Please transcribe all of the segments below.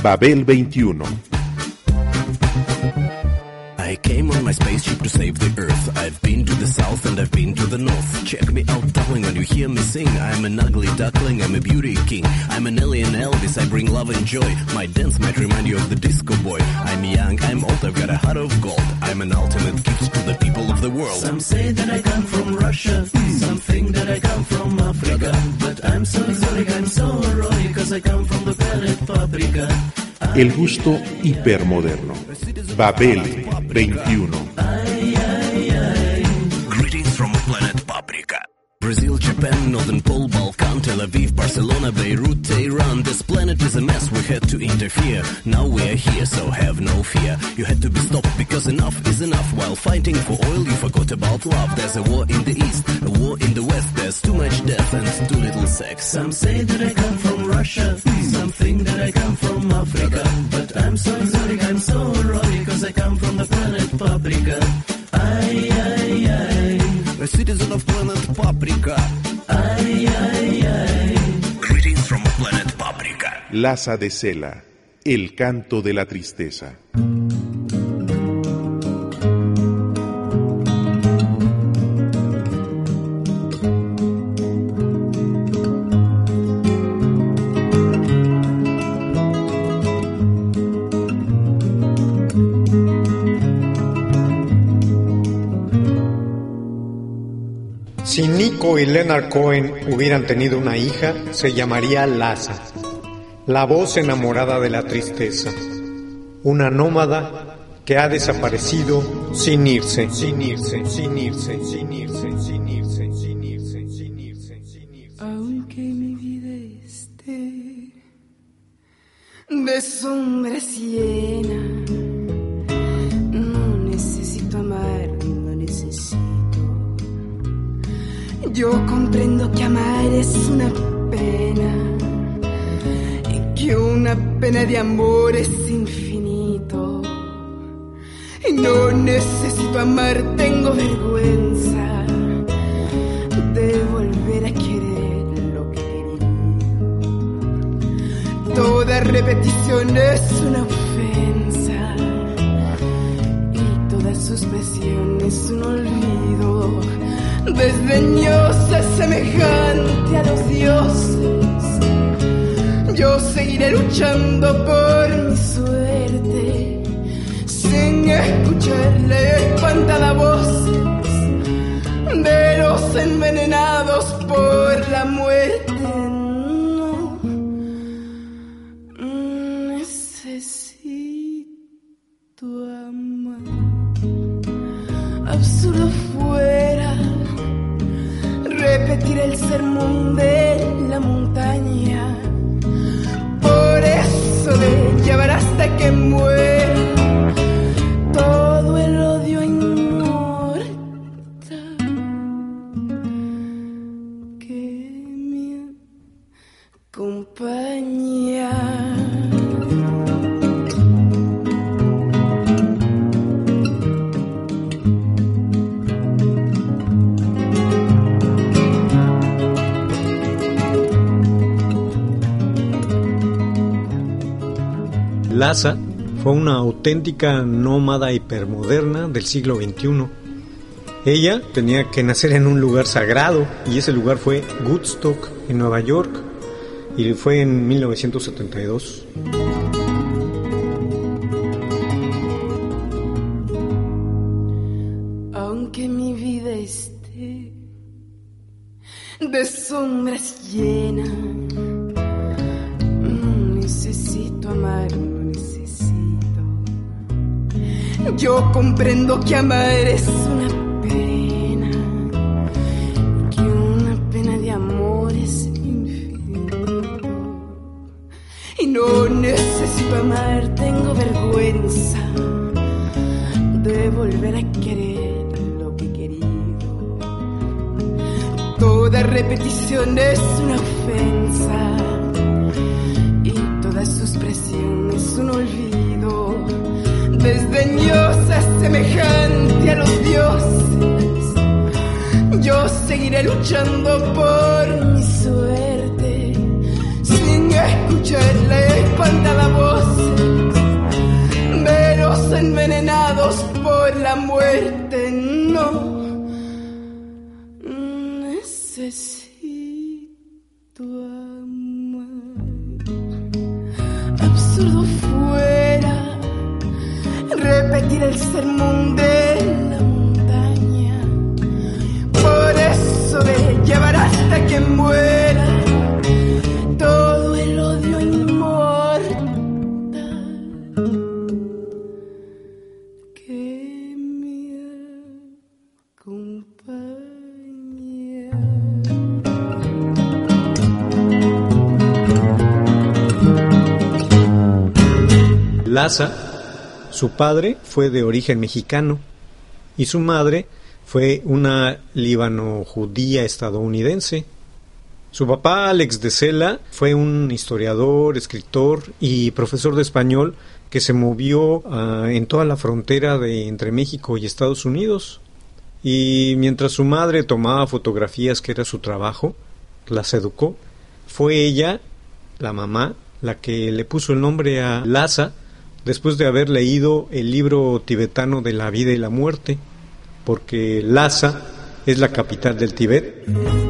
Babel 21. I came on my spaceship to save the Earth. I've been to the south and I've been to the north. Check me out, darling, when you hear me sing. I'm an ugly duckling, I'm a beauty king. I'm an alien Elvis, I bring love and joy. My dance might remind you of the disco boy. I'm young, I'm old, I've got a heart of gold. I'm an ultimate gift to the people of the world. Some say that I come from Russia, some think that I come from Africa. But I'm so exotic, I'm so erotic, cause I come from the planet Paprika. El gusto hipermoderno. Babel 21. Greetings from planet Paprika. Brazil, Japan, Northern Pole, Balkan, Tel Aviv, Barcelona, Beirut, Tehran. This planet is a mess, we had to interfere. Now we are here, so have no fear. You had to be stopped because enough is enough. While fighting for oil, you forgot about love. There's a war in the east, a war in the west. There's too much death and too little sex. Some say that I come from Russia, some think that I come from Africa. But I'm so exotic, I'm so erotic, cause I come from the planet Paprika. Ay, ay, ay. A citizen of planet Paprika. Ay, ay, ay. Greetings from planet Paprika. Laza de Sela. El canto de la tristeza. Si Nico y Leonard Cohen hubieran tenido una hija, se llamaría Laza, la voz enamorada de la tristeza, una nómada que ha desaparecido sin irse, sin irse, sin irse, sin irse, sin irse, sin irse, sin irse, sin irse. Aunque mi vida esté de sombras llena, no necesito amar, no necesito. Yo comprendo que amar es una pena y que una pena de amor es infinito. Y no necesito amar, tengo vergüenza de volver a querer lo que quería. Toda repetición es una ofensa y toda suspensión es un olvido. Desdeñosa, semejante a los dioses, yo seguiré luchando por mi suerte, sin escuchar la espantada voces de los envenenados por la muerte. No necesito amar, absurdo fuera repetir el sermón de la montaña. Por eso de llevar hasta que muera todo el odio inmortal que me acompaña. Laza fue una auténtica nómada hipermoderna del siglo XXI. Ella tenía que nacer en un lugar sagrado y ese lugar fue Woodstock, en Nueva York, y fue en 1972. Aunque mi vida esté de sombras llena, no necesito amar, no necesito. Yo comprendo que amar es una pena, que una pena de amor es infinito. Y no necesito amar, tengo vergüenza de volver a querer lo que he querido. Toda repetición es una ofensa y toda suspresión es un olvido. Desdeñosa, semejante a los dioses, yo seguiré luchando por mi suerte, sin escuchar la espantada voz envenenados por la muerte. No necesito amar. Absurdo fuera repetir el sermón de la montaña. Por eso de llevar hasta que muera todo el odio inmortal que me acompaña. Laza, su padre fue de origen mexicano y su madre fue una líbano-judía estadounidense. Su papá, Alex de Sela, fue un historiador, escritor y profesor de español que se movió en toda la frontera entre México y Estados Unidos. Y mientras su madre tomaba fotografías, que era su trabajo, las educó. Fue ella, la mamá, la que le puso el nombre a Laza después de haber leído el libro tibetano de la vida y la muerte, porque Lhasa es la capital del Tíbet.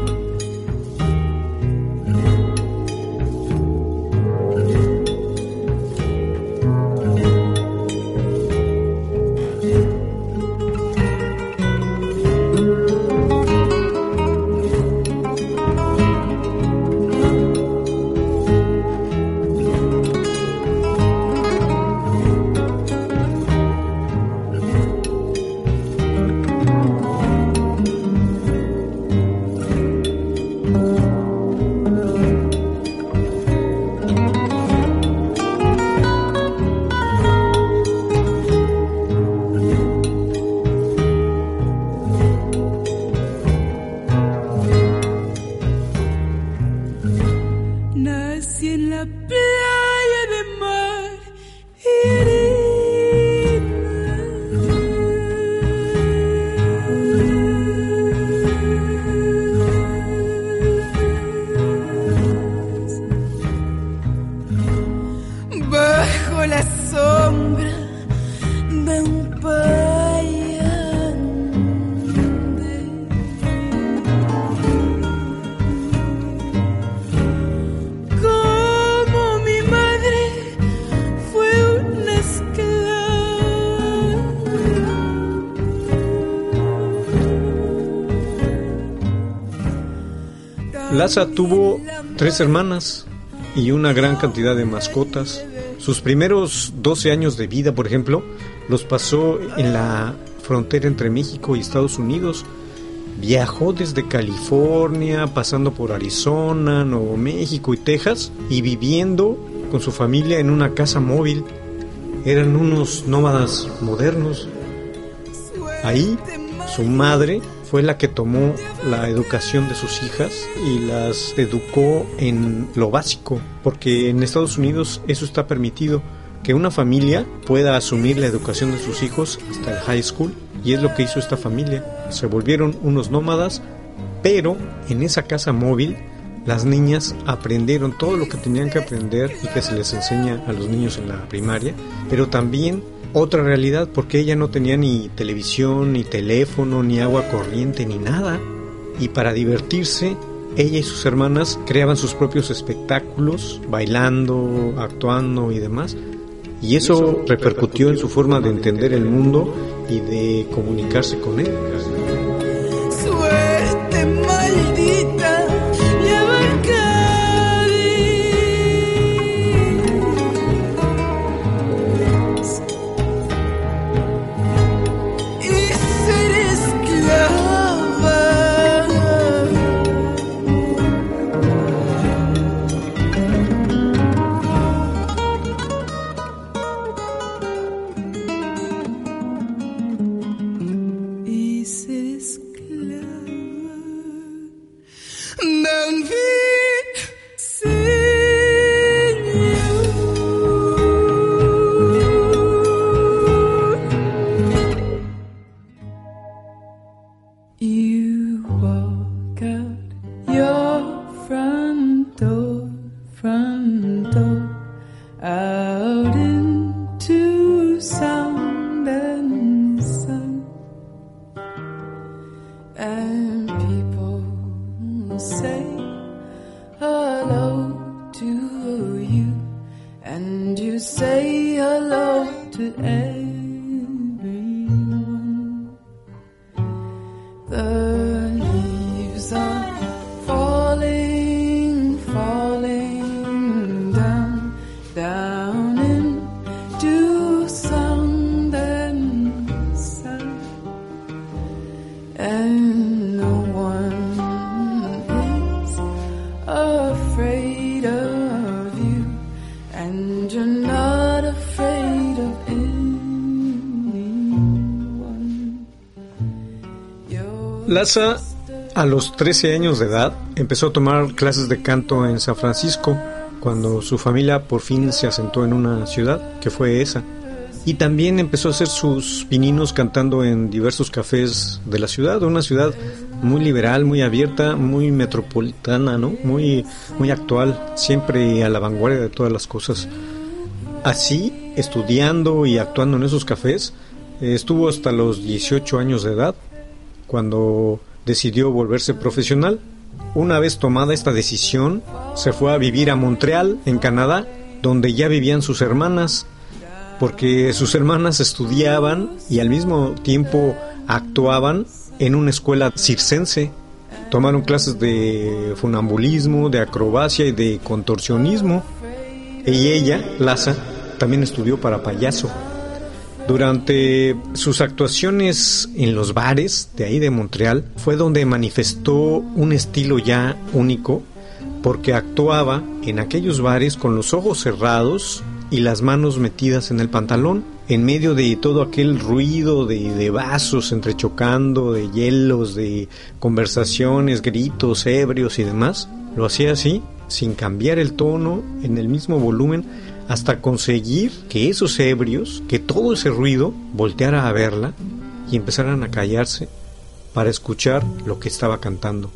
Lhasa tuvo 3 hermanas y una gran cantidad de mascotas. Sus primeros 12 años de vida, por ejemplo, los pasó en la frontera entre México y Estados Unidos. Viajó desde California, pasando por Arizona, Nuevo México y Texas, y viviendo con su familia en una casa móvil. Eran unos nómadas modernos. Ahí, su madre fue la que tomó la educación de sus hijas y las educó en lo básico, porque en Estados Unidos eso está permitido, que una familia pueda asumir la educación de sus hijos hasta el high school, y es lo que hizo esta familia. Se volvieron unos nómadas, pero en esa casa móvil las niñas aprendieron todo lo que tenían que aprender y que se les enseña a los niños en la primaria, pero también otra realidad, porque ella no tenía ni televisión, ni teléfono, ni agua corriente, ni nada. Y para divertirse, ella y sus hermanas creaban sus propios espectáculos, bailando, actuando y demás. Y eso repercutió en su forma de entender el mundo y de comunicarse con él. Suerte maldita, out into sound. say hello to you, and you say hello to everyone. The leaves are falling, falling down, down into sound and sun, and no one is afraid of you, and you're not afraid of anyone. Laza, a los 13 años de edad, empezó a tomar clases de canto en San Francisco, cuando su familia por fin se asentó en una ciudad, que fue esa. Y también empezó a hacer sus pininos cantando en diversos cafés de la ciudad, una ciudad muy liberal, muy abierta, muy metropolitana, ¿no? Muy actual, siempre a la vanguardia de todas las cosas. Así, estudiando y actuando en esos cafés, estuvo hasta los 18 años de edad, cuando decidió volverse profesional. Una vez tomada esta decisión, se fue a vivir a Montreal, en Canadá, donde ya vivían sus hermanas, porque sus hermanas estudiaban y al mismo tiempo actuaban en una escuela circense. Tomaron clases de funambulismo, de acrobacia y de contorsionismo. Y ella, Laza, también estudió para payaso. Durante sus actuaciones en los bares de ahí de Montreal fue donde manifestó un estilo ya único, porque actuaba en aquellos bares con los ojos cerrados y las manos metidas en el pantalón, en medio de todo aquel ruido de vasos entrechocando, de hielos, de conversaciones, gritos, ebrios y demás. Lo hacía así, sin cambiar el tono, en el mismo volumen, hasta conseguir que esos ebrios, que todo ese ruido, volteara a verla y empezaran a callarse para escuchar lo que estaba cantando.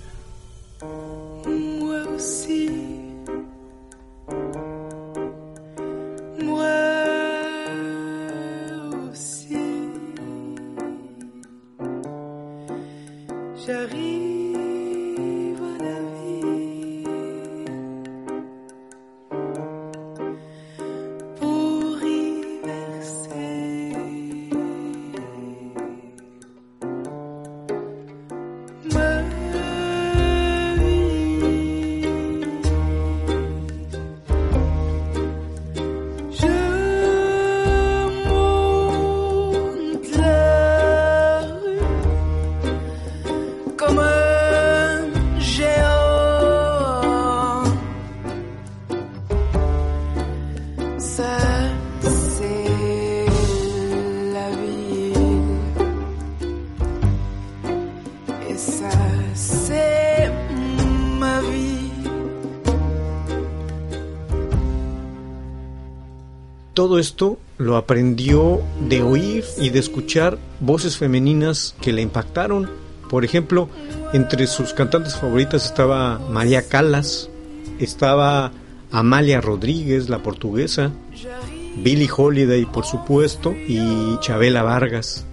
Todo esto lo aprendió de oír y de escuchar voces femeninas que le impactaron. Por ejemplo, entre sus cantantes favoritas estaba María Callas, estaba Amalia Rodríguez, la portuguesa, Billie Holiday, por supuesto, y Chabela Vargas.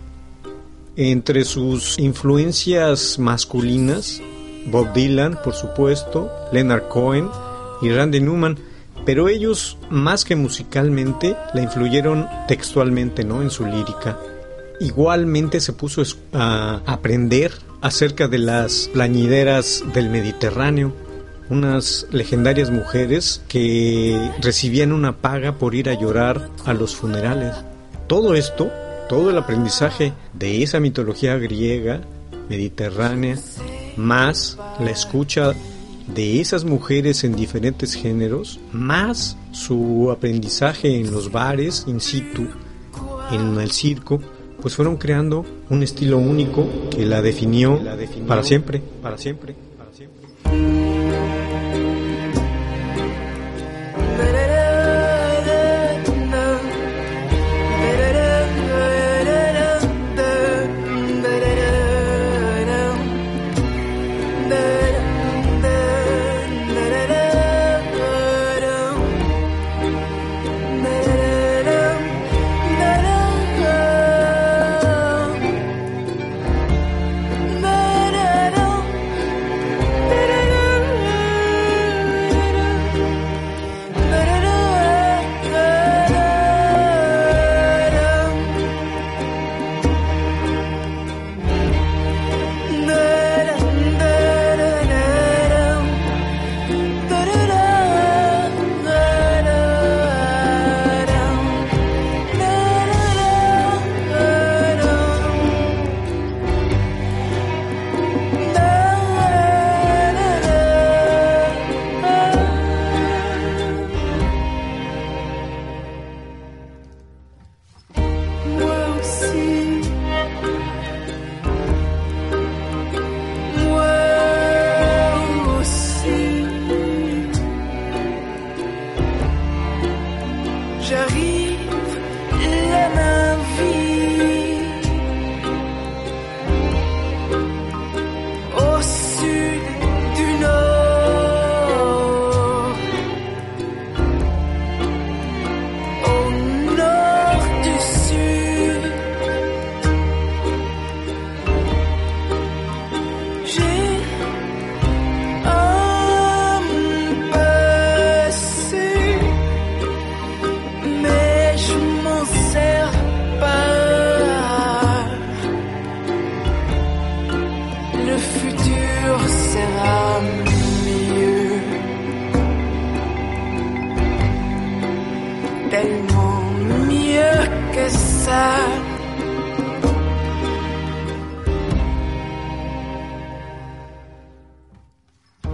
Entre sus influencias masculinas, Bob Dylan, por supuesto, Leonard Cohen y Randy Newman. Pero ellos, más que musicalmente, la influyeron textualmente, ¿no?, en su lírica. Igualmente se puso a aprender acerca de las plañideras del Mediterráneo, unas legendarias mujeres que recibían una paga por ir a llorar a los funerales. Todo esto, todo el aprendizaje de esa mitología griega, mediterránea, más la escucha de esas mujeres en diferentes géneros, más su aprendizaje en los bares in situ, en el circo, pues fueron creando un estilo único que la definió para siempre.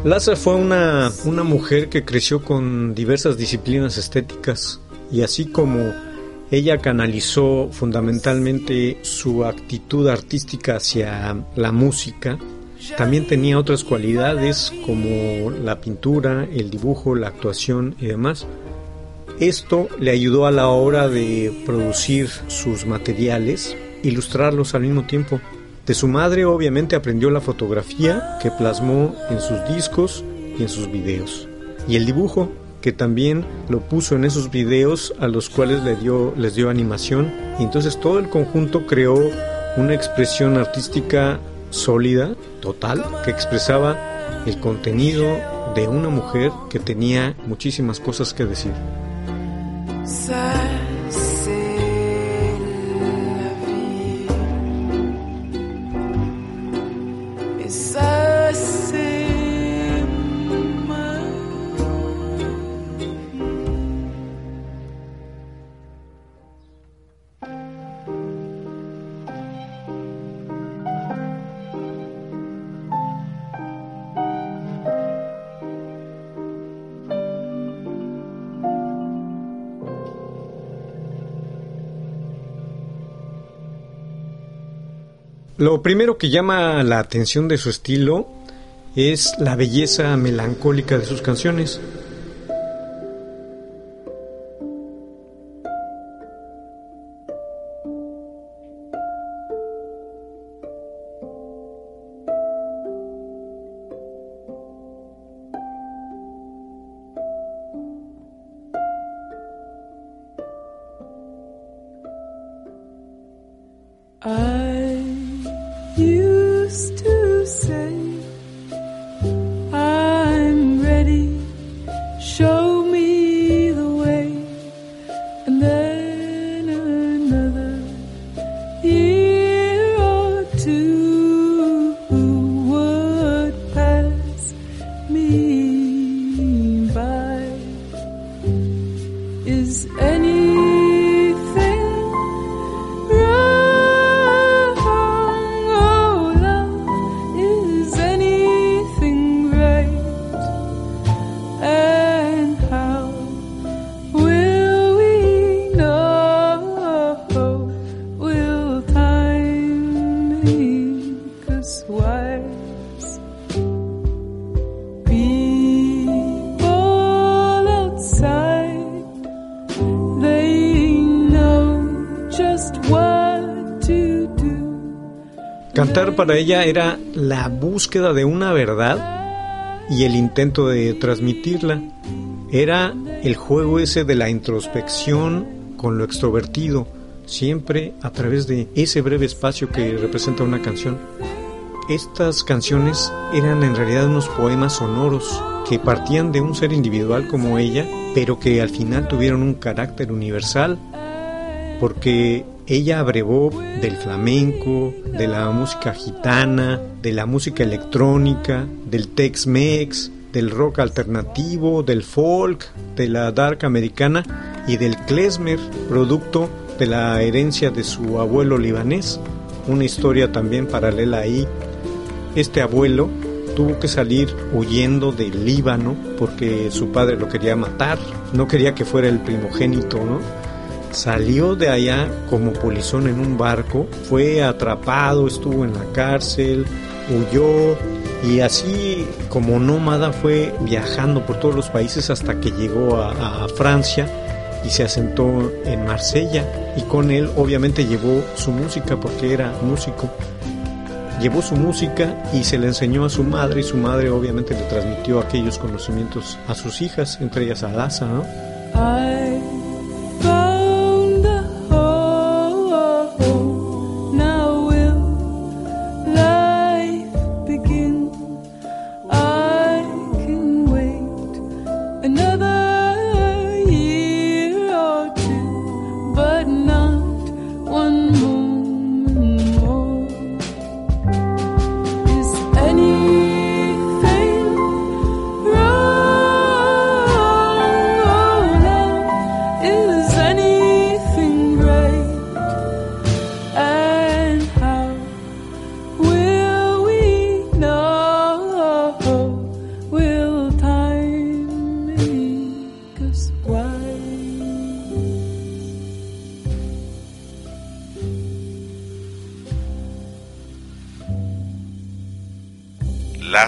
Lassa fue una mujer que creció con diversas disciplinas estéticas, y así como ella canalizó fundamentalmente su actitud artística hacia la música, también tenía otras cualidades como la pintura, el dibujo, la actuación y demás. Esto le ayudó a la hora de producir sus materiales, ilustrarlos al mismo tiempo. De su madre obviamente aprendió la fotografía, que plasmó en sus discos y en sus videos, y el dibujo, que también lo puso en esos videos a los cuales les dio animación, y entonces todo el conjunto creó una expresión artística sólida, total, que expresaba el contenido de una mujer que tenía muchísimas cosas que decir. Lo primero que llama la atención de su estilo es la belleza melancólica de sus canciones. Used to say, I'm ready, show me the way, and then another year or two would pass me by. Is anything wrong? Cantar para ella era la búsqueda de una verdad y el intento de transmitirla. Era el juego ese de la introspección con lo extrovertido, siempre a través de ese breve espacio que representa una canción. Estas canciones eran en realidad unos poemas sonoros que partían de un ser individual como ella, pero que al final tuvieron un carácter universal, porque ella abrevó del flamenco, de la música gitana, de la música electrónica, del Tex-Mex, del rock alternativo, del folk, de la dark americana y del klezmer, producto de la herencia de su abuelo libanés. Una historia también paralela ahí. Este abuelo tuvo que salir huyendo del Líbano porque su padre lo quería matar, no quería que fuera el primogénito, ¿no? Salió de allá como polizón en un barco, fue atrapado, estuvo en la cárcel, huyó y así como nómada fue viajando por todos los países hasta que llegó a Francia y se asentó en Marsella, y con él obviamente llevó su música porque era músico. Llevó su música y se le enseñó a su madre, y su madre obviamente le transmitió aquellos conocimientos a sus hijas, entre ellas a Lassa, ¿no?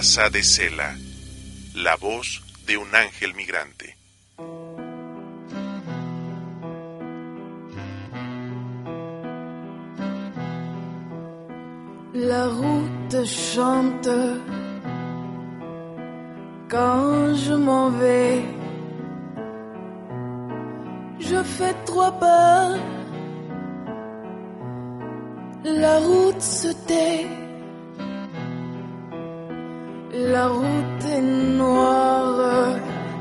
Raza de Cela, la voz de un ángel migrante. La route chante quand je m'en vais. Je fais 3 pas, la route se tait. La route est noire,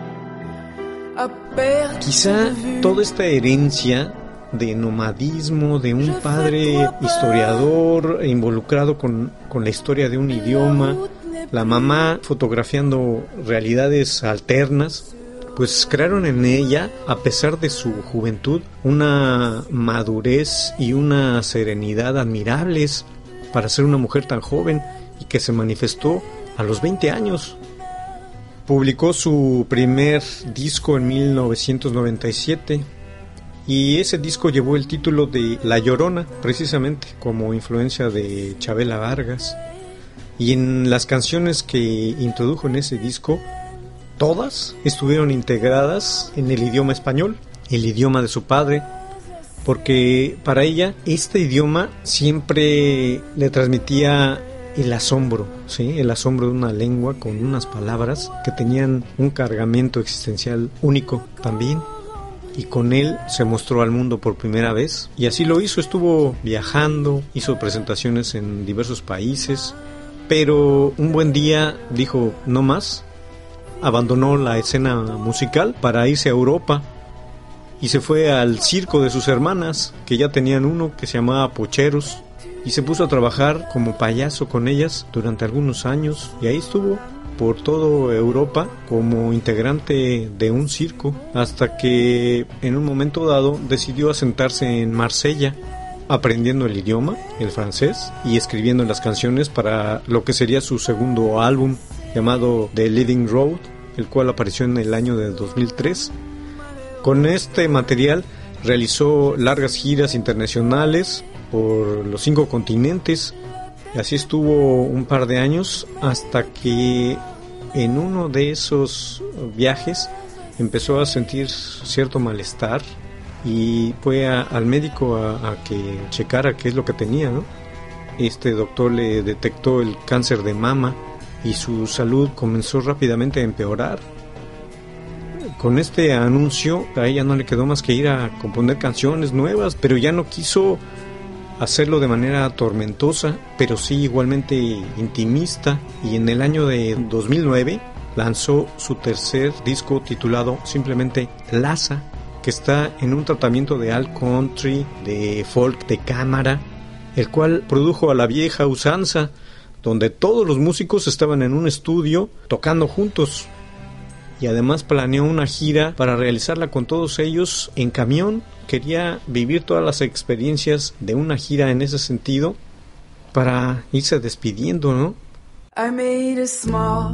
à perte Quizá de vue. toda esta herencia de nomadismo, de un padre historiador involucrado con la historia de un idioma, la mamá fotografiando realidades alternas, pues crearon en ella, a pesar de su juventud, una madurez y una serenidad admirables para ser una mujer tan joven y que se manifestó a los 20 años. Publicó su primer disco en 1997 y ese disco llevó el título de La Llorona, precisamente como influencia de Chabela Vargas. Y en las canciones que introdujo en ese disco, todas estuvieron integradas en el idioma español, el idioma de su padre, porque para ella este idioma siempre le transmitía el asombro, ¿sí? El asombro de una lengua con unas palabras que tenían un cargamento existencial único también. Y con él se mostró al mundo por primera vez. Y así lo hizo, estuvo viajando, hizo presentaciones en diversos países. Pero un buen día dijo, no más. Abandonó la escena musical para irse a Europa. Y se fue al circo de sus hermanas, que ya tenían uno que se llamaba Pocheros. Y se puso a trabajar como payaso con ellas durante algunos años. Y ahí estuvo por toda Europa como integrante de un circo, hasta que en un momento dado decidió asentarse en Marsella, aprendiendo el idioma, el francés, y escribiendo las canciones para lo que sería su segundo álbum, llamado The Living Road, el cual apareció en el año de 2003. Con este material realizó largas giras internacionales por los 5 continentes, y así estuvo un par de años hasta que en uno de esos viajes empezó a sentir cierto malestar y fue al médico a que checara qué es lo que tenía, ¿no? Este doctor le detectó el cáncer de mama y su salud comenzó rápidamente a empeorar. Con este anuncio a ella no le quedó más que ir a componer canciones nuevas, pero ya no quiso hacerlo de manera tormentosa, pero sí igualmente intimista, y en el año de 2009 lanzó su tercer disco titulado simplemente Laza, que está en un tratamiento de alt country, de folk de cámara, el cual produjo a la vieja usanza, donde todos los músicos estaban en un estudio tocando juntos. Y además planeó una gira para realizarla con todos ellos en camión. Quería vivir todas las experiencias de una gira en ese sentido para irse despidiendo, ¿no? I made a small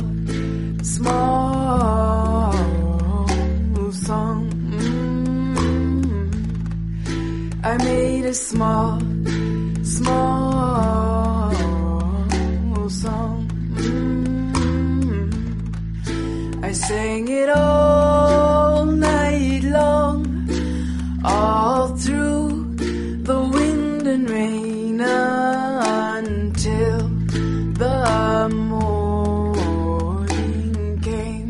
song. I made a small song. I sang it all night long, all through the wind and rain, until the morning came.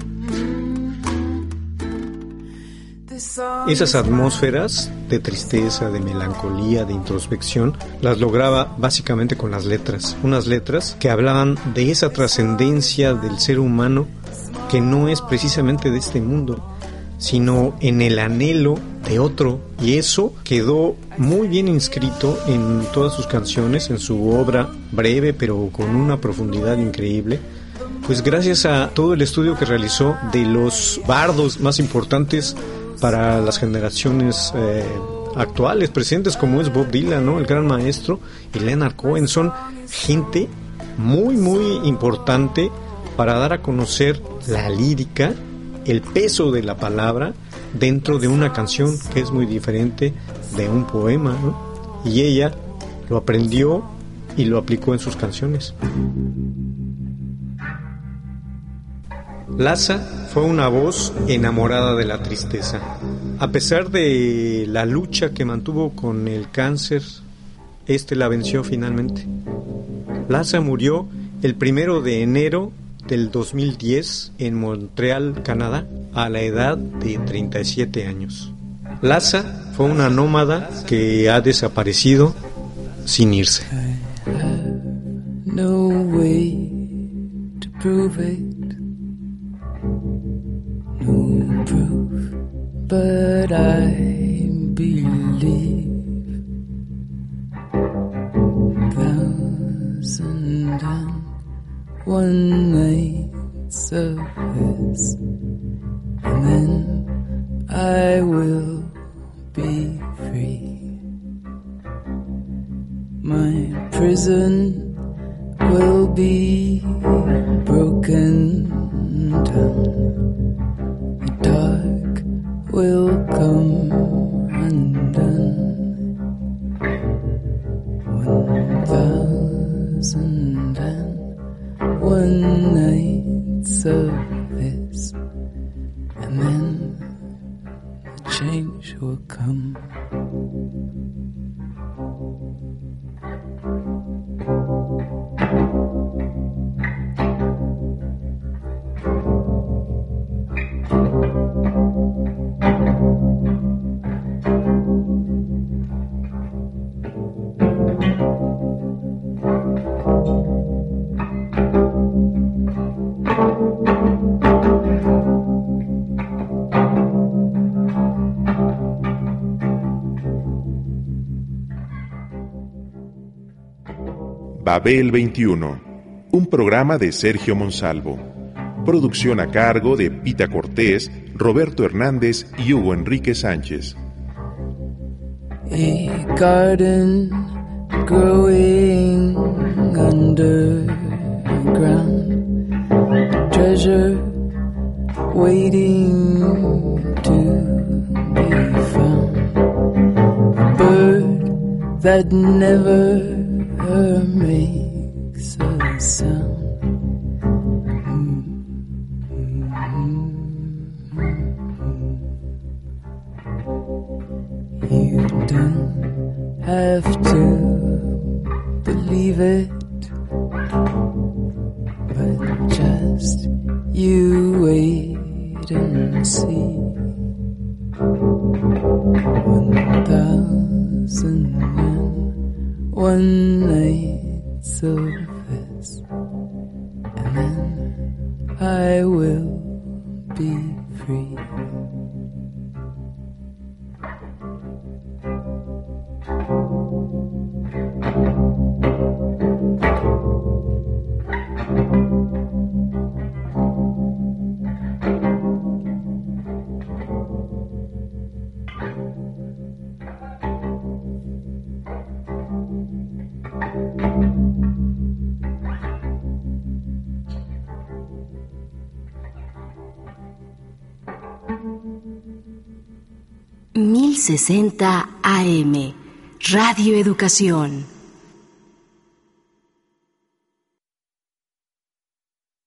Esas atmósferas de tristeza, de melancolía, de introspección, las lograba básicamente con las letras. Unas letras que hablaban de esa trascendencia del ser humano que no es precisamente de este mundo, sino en el anhelo de otro, y eso quedó muy bien inscrito en todas sus canciones, en su obra breve pero con una profundidad increíble, pues gracias a todo el estudio que realizó de los bardos más importantes para las generaciones actuales, presentes, como es Bob Dylan, ¿no? El gran maestro, y Leonard Cohen. Son gente muy importante para dar a conocer la lírica, el peso de la palabra dentro de una canción, que es muy diferente de un poema, ¿no? Y ella lo aprendió y lo aplicó en sus canciones. Laza fue una voz enamorada de la tristeza. A pesar de la lucha que mantuvo con el cáncer, la venció finalmente. Laza murió el 1 de enero del 2010 en Montreal, Canadá, a la edad de 37 años. Laza fue una nómada que ha desaparecido sin irse. No way to prove it, no proof, but I believe 1,001 nights of this, and then I will be free. My prison will be broken down. The dark will come undone. 1,001 nights of this, and then a change will come. Babel 21, un programa de Sergio Monsalvo. Producción a cargo de Pita Cortés, Roberto Hernández y Hugo Enrique Sánchez. A garden growing underground, treasure waiting to be found, a bird that never makes a sound. You don't have to believe it, but just you wait and see. 1,001 nights of this, and then I will be free. AM, Radio Educación.